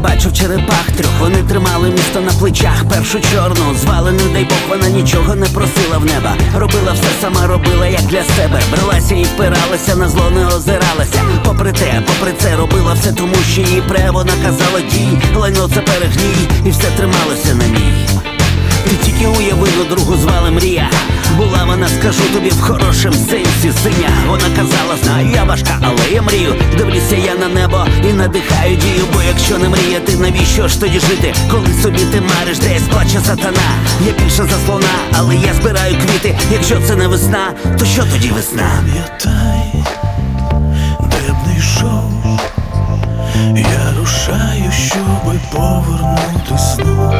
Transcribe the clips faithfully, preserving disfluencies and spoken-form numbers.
бачив черепах трьох. Вони тримали місто на плечах. Першу чорну звали, не дай Бог, вона нічого не просила в неба. Робила все сама, робила як для себе. Бралася і впиралася, на зло не озиралася. Попри те, попри це робила все, тому що її пре. Вона казала дій, лайно це перегній, і все трималося на ній. Ти тільки уяви, ну другу звали Мрія. Була вона, скажу тобі, в хорошем сенсі синя. Вона казала, знаю, я важка, але я мрію. Дивлюся я на небо і надихаю дію. Бо якщо не мріяти, навіщо ж тоді жити? Коли собі ти мариш, десь плаче сатана. Я більше за слона, але я збираю квіти. Якщо це не весна, то що тоді весна? Пам'ятай, де б не йшов, я рушаю, щоби повернути знов.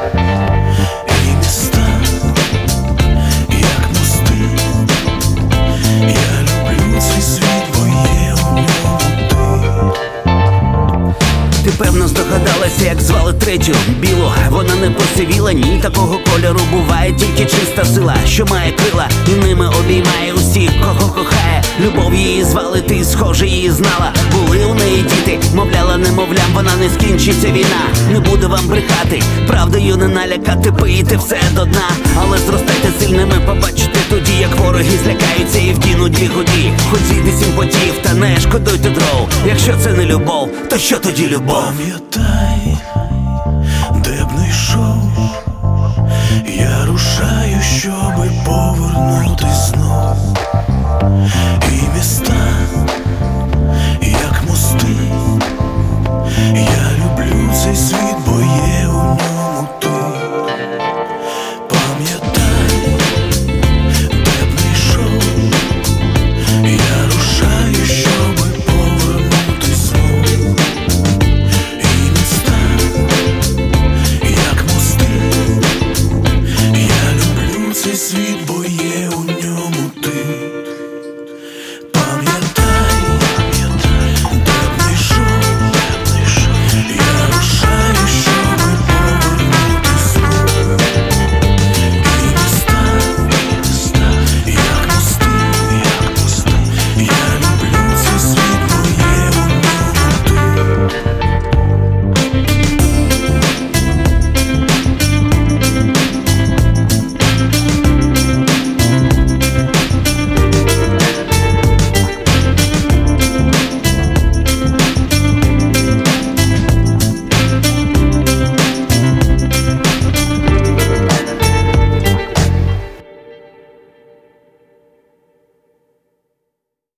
І міста, як мости, я люблю цей світ, бо є у ньому ти. Ти певно здогадалася, як звали третю білу. Вона не посивіла, ні, такого кольору буває тільки чиста сила, що має крила і ними обіймає усіх, кого кохає. Любов її звали, ти схоже її знала. Були у неї діти, мовляла немовлям, вона не скінчиться війна. Не буде вам брехати, правдою не налякати, пийте все до дна. Але зростайте сильними, побачите тоді, як вороги злякаються і вдінуть дві годі. Хоч зійди сім потів, та не шкодуйте дров. Якщо це не любов, то що тоді любов? Пам'ятай, де б не йшов, я рушаю, щоби повернути